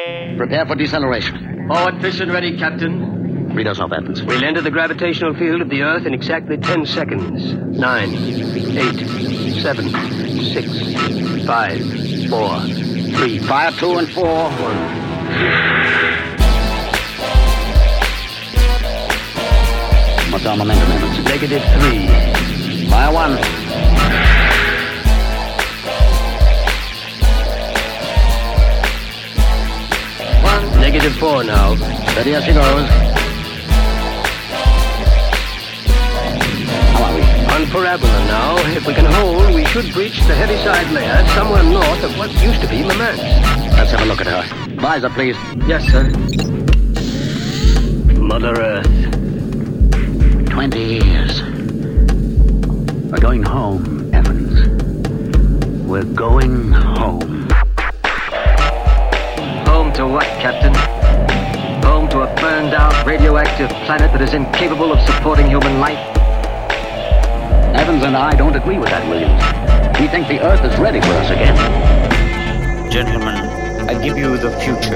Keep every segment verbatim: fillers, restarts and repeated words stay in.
Prepare for deceleration. Forward fission ready, Captain. Read us off, Evans. We'll enter the gravitational field of the Earth in exactly ten seconds. Nine, eight, seven, six, five, four, three. Fire two and four. One. What's our momentum, Evans? Negative three. Fire one. One. Negative four now. Steady as she goes. How are we? On parabola now. If we can hold, we should breach the heaviside layer somewhere north of what used to be Murmansk. Let's have a look at her. Visor, please. Yes, sir. Mother Earth. Twenty years. We're going home, Evans. We're going home. Home to what, Captain? Home to a burned-out, radioactive planet that is incapable of supporting human life? Evans and I don't agree with that, Williams. We think the Earth is ready for us again. Gentlemen, I give you the future.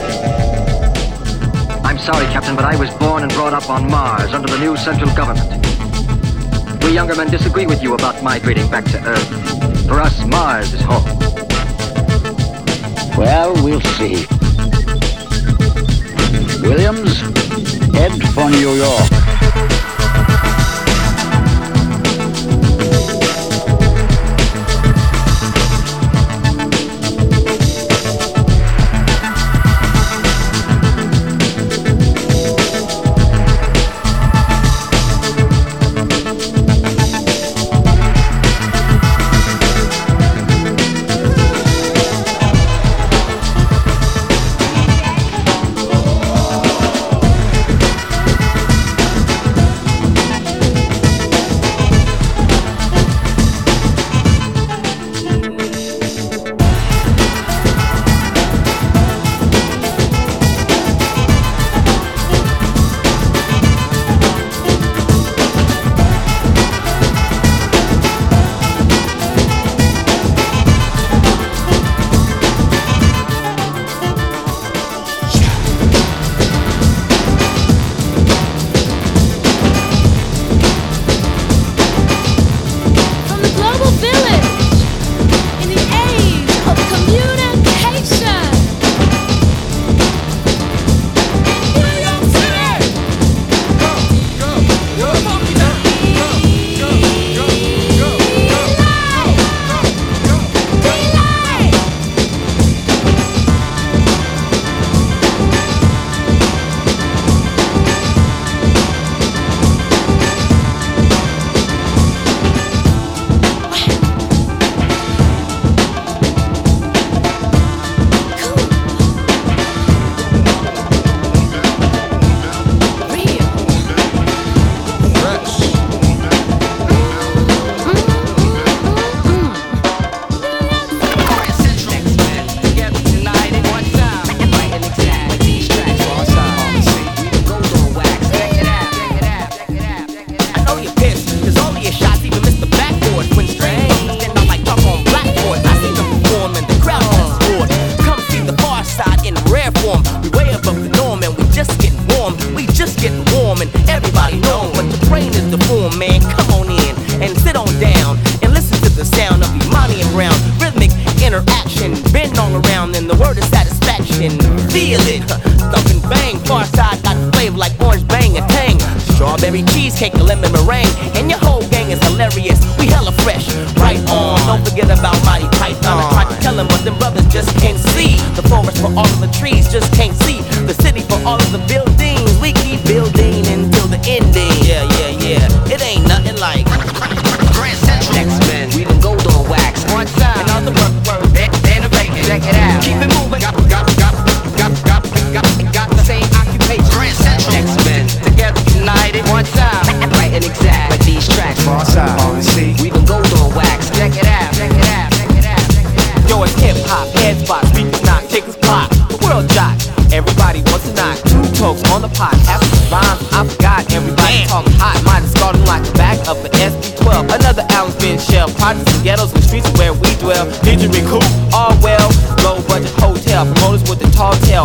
I'm sorry, Captain, but I was born and brought up on Mars under the new central government. We younger men disagree with you about migrating back to Earth. For us, Mars is home. Well, we'll see. Williams, head for New York. Ghettos and streets where we dwell. Need to recoup all well. Low budget hotel. Promoters with the tall tale.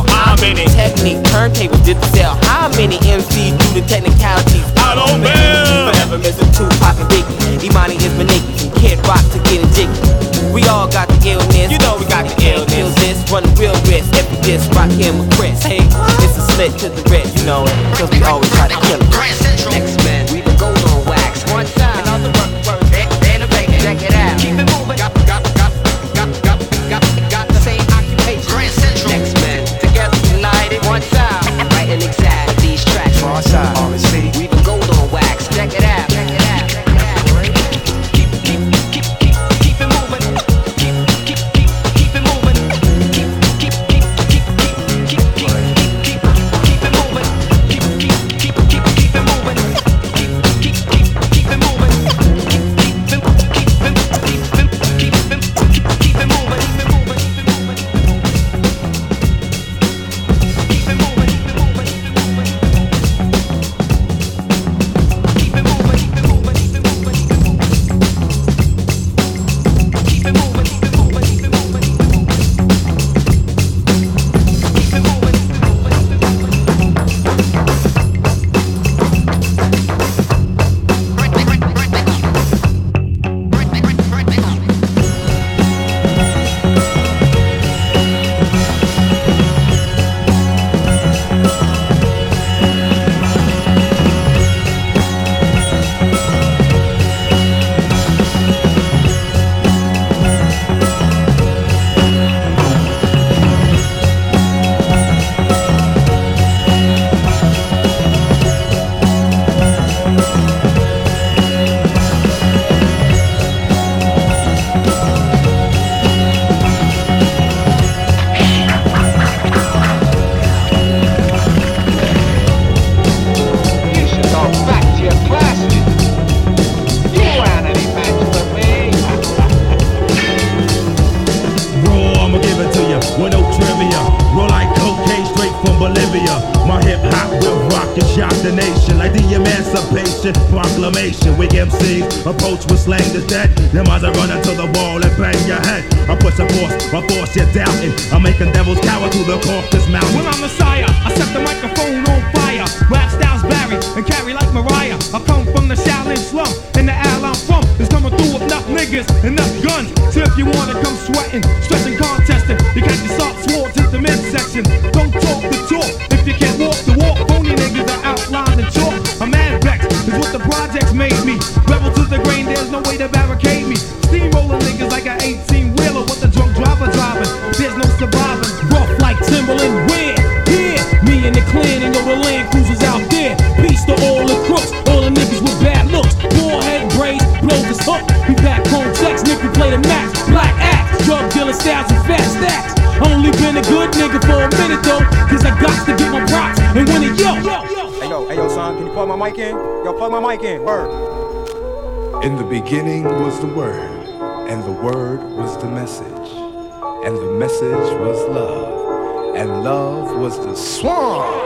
turntables did the sell. How many M Cs do the technicalities? I don't know. Forever missing Tupac and Biggie. Imani is Maniki from Kid Rock to getting jiggy. We all got the illness. You know we got the Can't kill illness. this, run the real risk. If we just rock him with Chris. Hey, it's a slit to the wrist, you know it. Cause we always try to kill it. Grand Central. Next man, we been gold on wax. One time. Another work, work, innovating. Check it out. Keep it moving. Got, got, got, got, got, got, got the same occupation. Grand Central. Next man, together united. One time. Writing exact these tracks. Far side. R and C. We been gold on wax. Check it out. Check it out. Keep, keep, keep, keep, keep it moving. Keep, keep, keep, keep it moving. Keep, keep, keep, keep, keep, keep, keep, keep, keep it moving. Keep, keep, keep, keep, keep it moving. Keep, keep, keep, keep it moving. Keep, keep, keep, keep, keep, keep, keep, keep it moving. Keep it moving. Keep it moving. Proclamation, we M Cs approach with slang the dead. Them eyes are running to the wall and bang your head. I put some force, I force you doubting. I'm making devils cower to the Caucasus Mountain. When I'm Messiah, I set the microphone on fire. Rap styles vary and carry like Mariah. I come from the Shaolin slum, and the al I'm from is coming through with enough niggas, enough guns. So if you wanna come sweating, stretching, contesting, you got your soft swords in the midsection. Don't talk the talk if you can't walk the walk. Phony niggas are outlined and chalk. I'm mad vexed, is what the projects made me. Rebel to the grain, there's no way to barricade me. Steamrolling niggas like an eighteen wheeler with the drunk driver driving. There's no surviving. Rough like Timberland, where? Here, me and the clan and yo the Land Cruisers out there. Peace to all the crooks, all the niggas with bad looks. Forehead braids, blow this hook. We back home sex, nigga play the max. Black axe, drug dealer styles and fat stacks. Only been a good nigga for a minute though, cause I got to get my props and win it, yo. Hey yo, hey yo son, can you plug my mic in? Yo, plug my mic in, word. In the beginning was the Word, and the Word was the message, and the message was love, and love was the swan.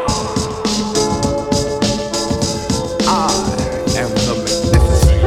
I am the magnificent.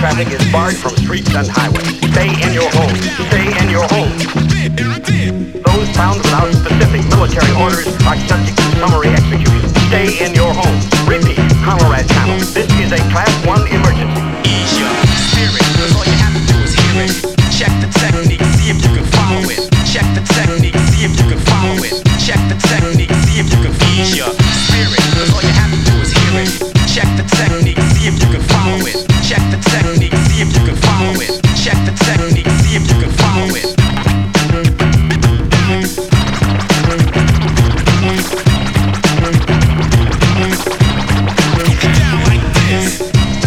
traffic is barred from streets and highways. Stay in your homes. Stay in your homes. Those found without specific military orders are subject to summary execution. Stay in your homes. Repeat, Conrad Channel. This is a class one emergency. Ease your spirit, cause all you have to do is hear it. Check the technique, see if you can follow it. Check the technique, see if you can follow it. Check the technique, see if you can ease your spirit, cause all you have to do is hear it. Check the technique, see if you can follow it. Check the technique, see if you can follow it. Check the technique, see if you can follow it. Down like this.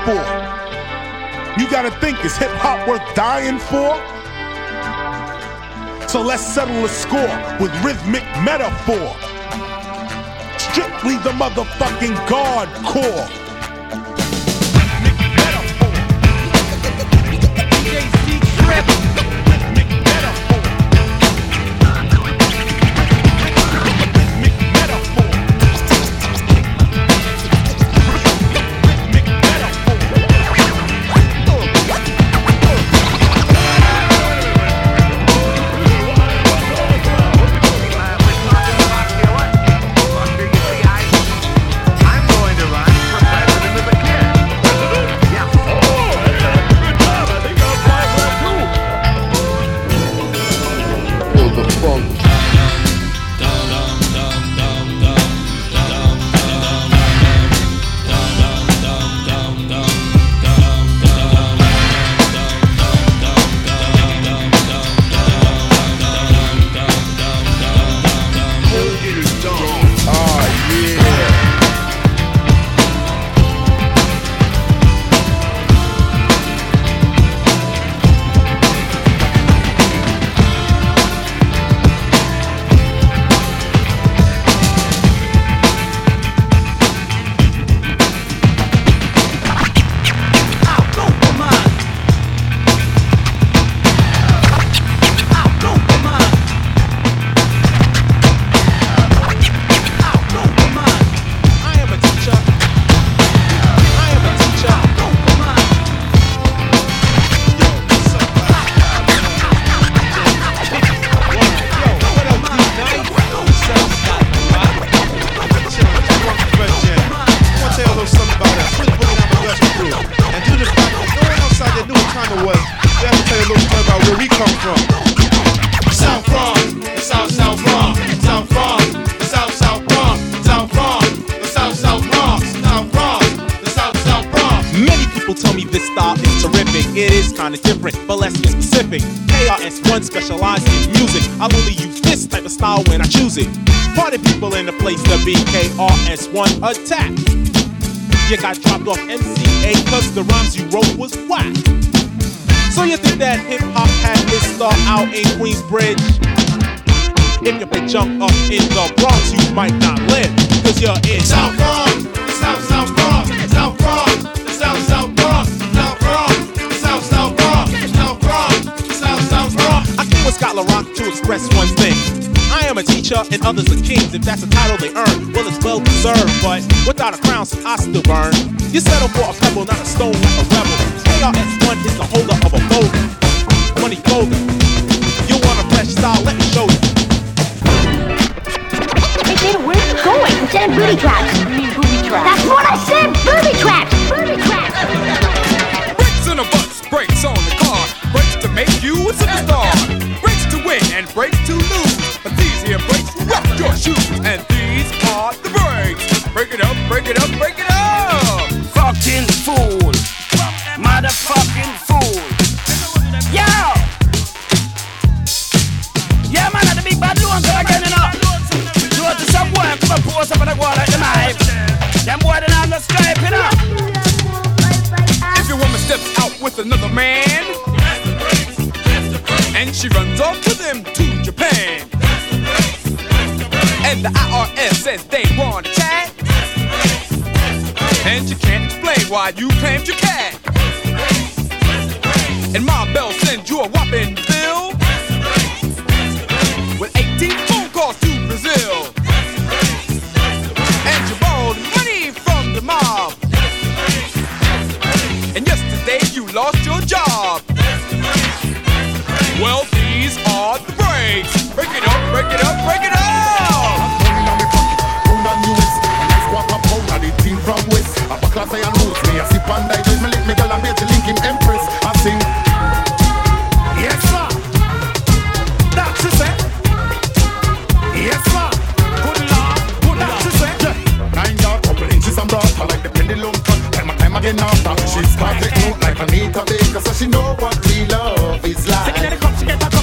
for? You gotta think, is hip hop worth dying for? So let's settle the score with rhythmic metaphor. Strictly the motherfucking Guardcore. Specialized in music, I'll only use this type of style when I choose it. Party people in the place to be, K R S One attack. You got dropped off M C A cause the rhymes you wrote was whack. So you think that hip-hop had its start out in Queensbridge? If you play junk up in the Bronx, you might not live, cause you're in South Bronx, South South Bronx, South Bronx, South South Bronx, South Bronx, South South Bronx, South Bronx, South South Bronx. I came with Scotland Rock to express one thing. I am a teacher and others are kings. If that's a title they earn, well it's well deserved. But without a crown, see I still burn. You settle for a pebble, not a stone like a rebel. K R S One is the holder of a boulder. Money golden. You want a fresh style? Let me show you. Hey David, where are you going? I'm saying booby traps. You mean booby traps? That's what I said. Booby traps. Booby traps. Brakes on the bus, brakes on the car, brakes to make you a superstar. Brakes to win and brakes to lose. But these here brakes rock your shoes, and these are the brakes. Break it up, break it up, break it up. Fucking fool, motherfucking fool. Yo, yeah man, at the big bad loans again, you know. You want to some boy come and post up and go like the knife. Them boy they not no stripe, you know. If your woman steps out with another man, and she runs off to them to Japan, and the I R S says they want a chat, and you can't explain why you claimed your cat, and Ma Bell sends you a whopping bill with eighteen phone calls to Brazil, and you borrowed money from the mob, and yesterday you lost your job. Well, these are the brakes. Break it up, break it up, break it up. From west, a class I lose me. I sip and digest me, lick me girl and bait to link him empress. I sing, yes sir, that's she say. Yes sir, good lord, good that she say. Nine yard, couple inches and broad, I like the pendulum cut. Time and time again after she started out like Anita Baker, so she know what real love is like. Second in the cup, she get a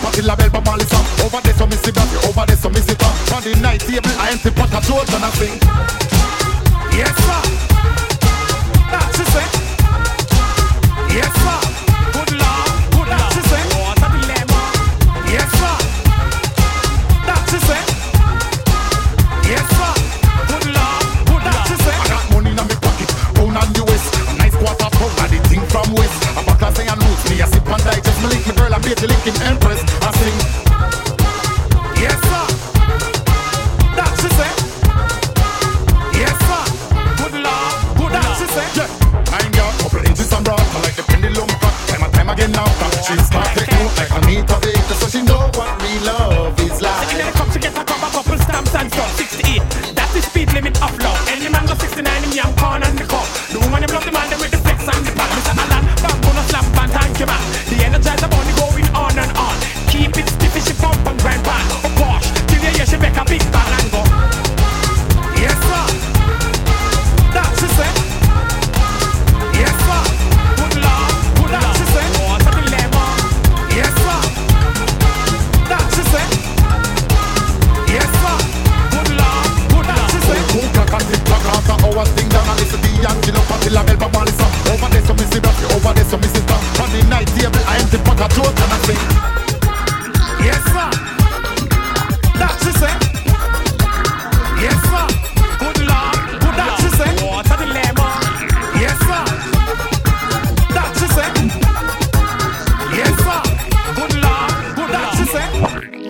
party la belle, Bob Marley song. Over there, so me see that, over there, so me see that. On the night table, I empty pot of throat and I sing. Yes, sir. That's it, say. Yes, sir. Good Lord, good Lord. That's it, say. What a dilemma. Yes, sir. That's it, say. Yes, sir. Good Lord, good Lord. That's it, say. I got money in my pocket, pound on the waist. A nice quarter pound, and the thing from waist. I'm back and saying roots, me a sip and digest. Me link me girl, I beat the link in Empress. I sing. Yes, sir. That's it, say. Yes, sir. Good Lord, good Lord. That's it, say. Yeah. Nine girl, couple inches and broad, I like the pendulum cut. Time and time again now, she start to know like a meat of it, so she know what real love is like. Second then come to get a couple couple stamps and stuff. sixty-eight, that's the speed limit of law. Any man go sixty-nine, him young corn and the cup. The woman him love the man them with the flex and the pan. Mister Alan, bamboo no slap and thank you man. The energizer bunny going on and on. Keep it stiff, she pump and grind pan. Oh gosh, till you hear she make a big bang and go. Yes sir, that's it say. Yes sir, good Lord, good Lord. That's it say. What a dilemma. Yes sir, that's it say. Yes sir, good Lord, good Lord. That's it say. Who can can tip clock after hours thing down and listen to the Yankee party la belle, Bob Marley song. Over there so me see that, over there so me see that. On the night table I empty pot of throat and I sing. Yes sir, that's it say. Yes sir, good Lord, good that's it say. What a dilemma. Yes sir, that's it say. Yes sir, good Lord, good that's it say.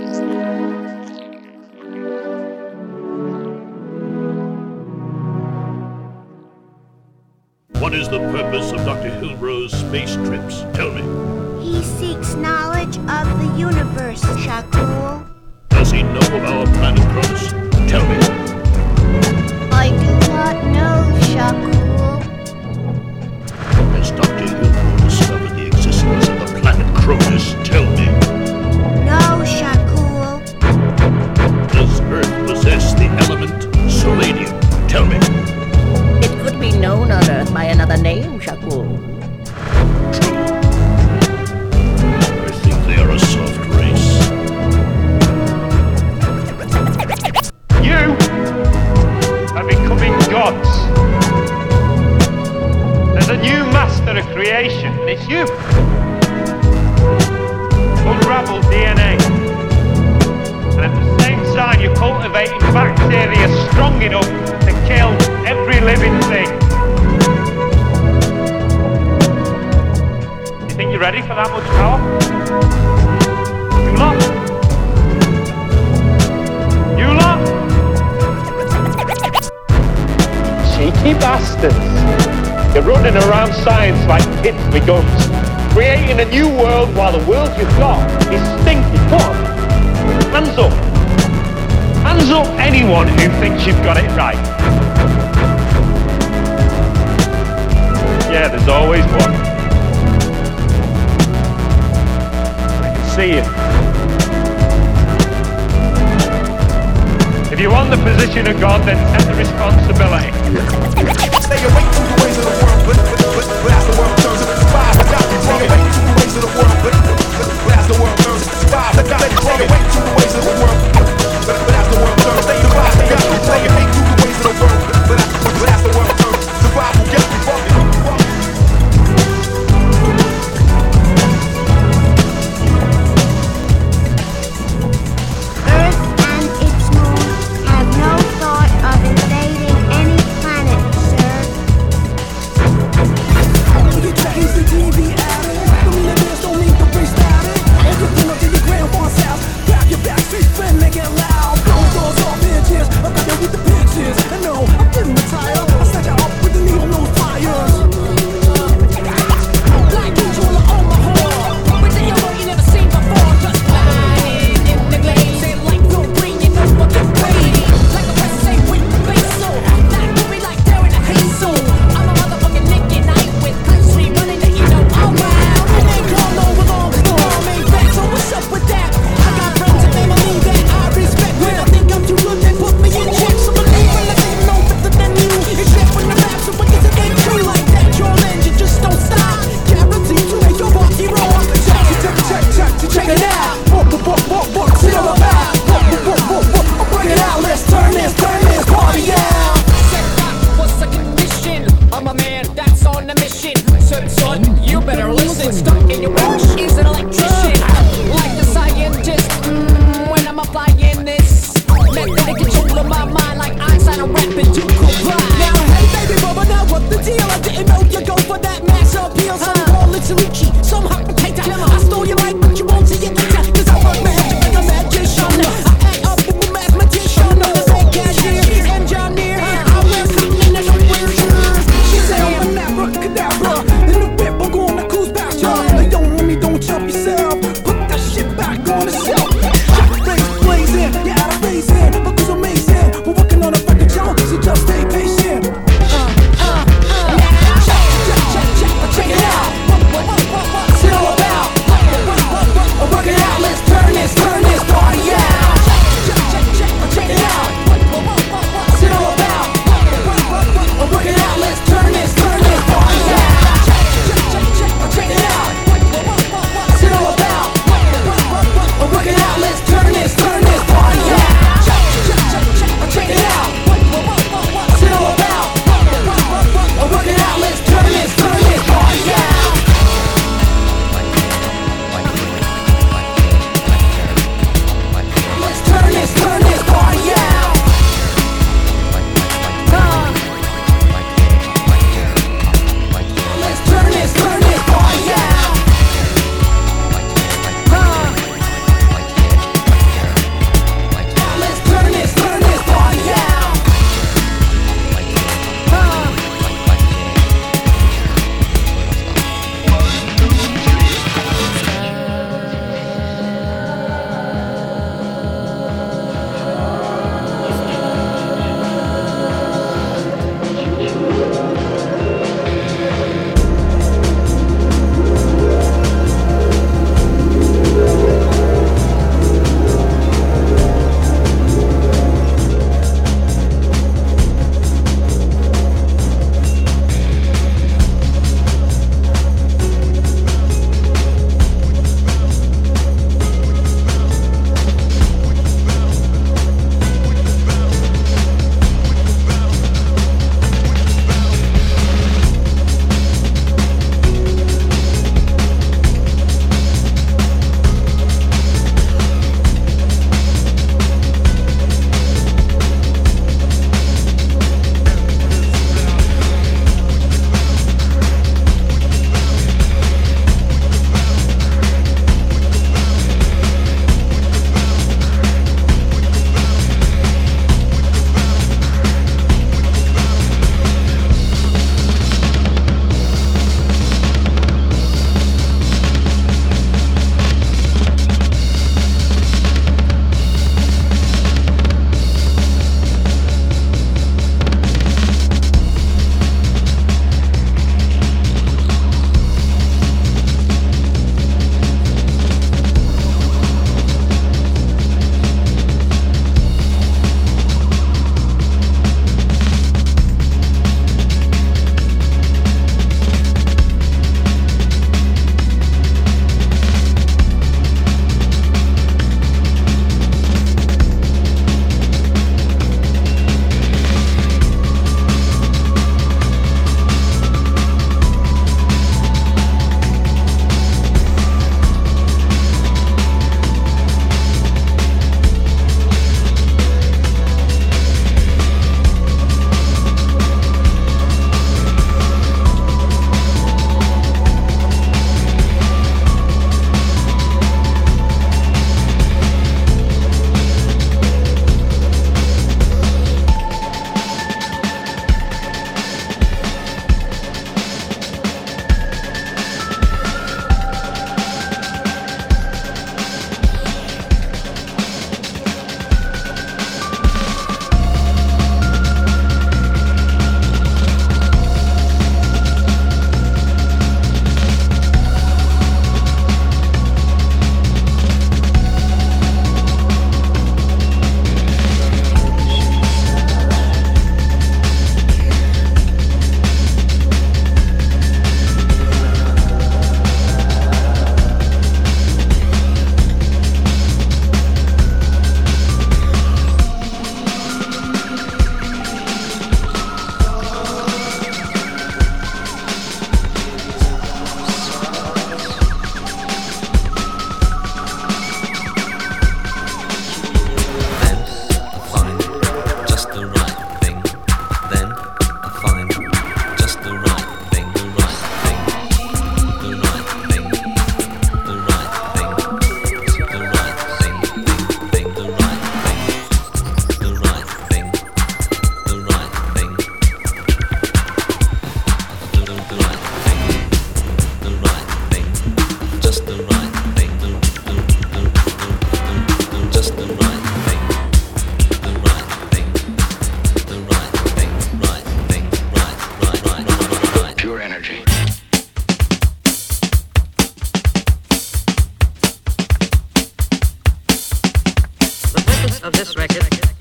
What is the purpose of Doctor Hilbro's space trips? Tell me. He seeks knowledge of the universe, Shakur. Does he know of our planet Cronus? Tell me. I do not know, Shakur. Has Doctor Hilbro discovered the existence of the planet Cronus? Tell me. No, Shakur. Does Earth possess the element selenium? Tell me. It could be known on Earth by another name, Shakur. I think they are a soft race. You are becoming gods. There's a new master of creation, and it's you. Unravel D N A. And at the same time, you're cultivating bacteria strong enough to kill every living thing. You think you're ready for that much power? You lot? You lot? Cheeky bastards. You're running around science like kids with guns, creating a new world while the world you've got is stinking. Come on. Hands up. Hands up anyone who thinks you've got it right. Yeah, there's always one. I can see you. If you want the position of God, then take the responsibility. Stay away from the ways of the world, but, but, but, but as the world turns, survive, I got you. Stay away from the ways of the world, but, but, but, but as the world turns, survive, I got you. Stay away from the ways of the world, but, but as the world turns, survive, I got you. Stay away from the ways of the world, but, but, but as the world turns, survive, I got you. Earth and its moon have no thought of invading any planet, sir. of this record.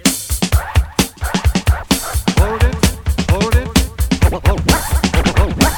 Hold it, hold it. Oh, oh, oh, oh, oh.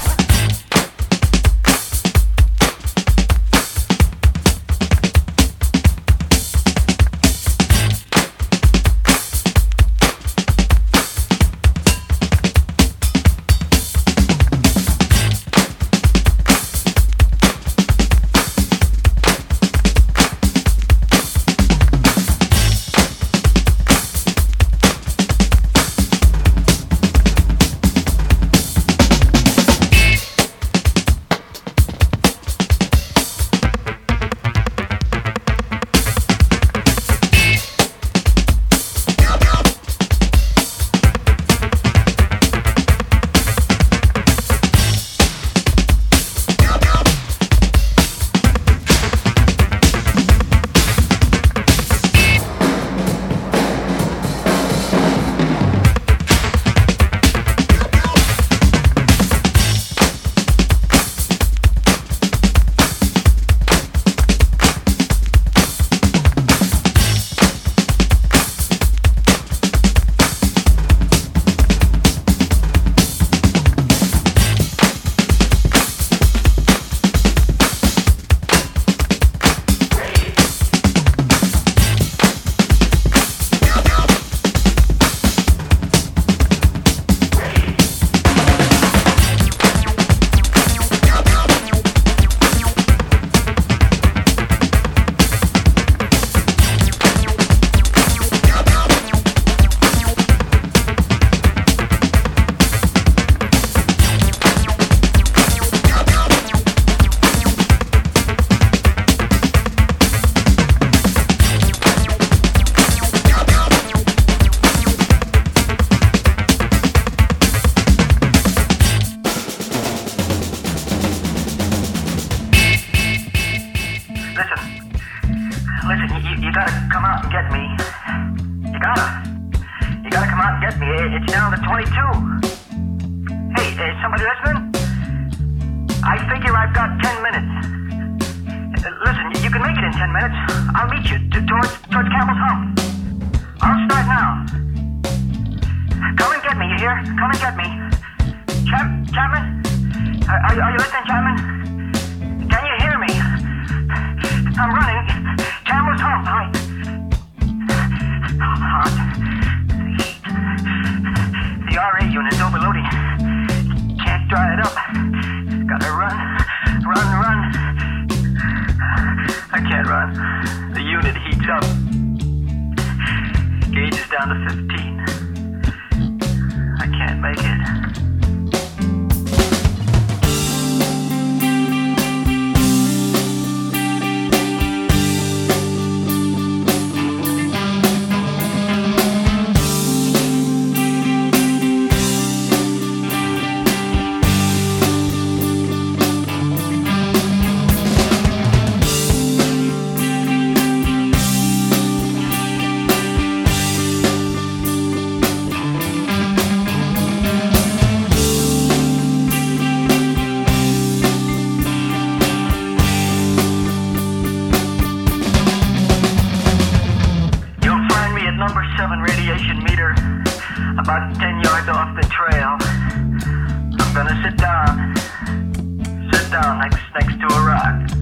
About ten yards off the trail. I'm gonna sit down. Sit down next next to a rock.